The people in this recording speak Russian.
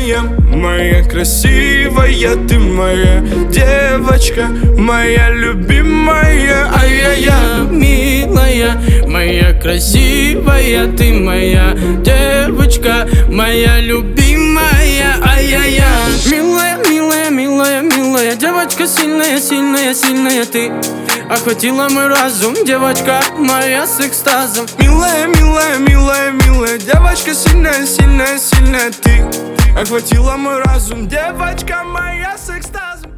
милая, моя красивая, ты моя девочка, моя любимая. Ай-яй-яй, милая, моя красивая, ты моя девочка, моя любимая. Ай-яй-яй, милая, милая, милая, милая девочка, сильная, сильная, сильная ты. Охватила мой разум, девочка моя с экстазом. милая, милая, милая, милая девочка, сильная, сильная, сильная ты. Охватила мой разум, девочка моя с экстазом.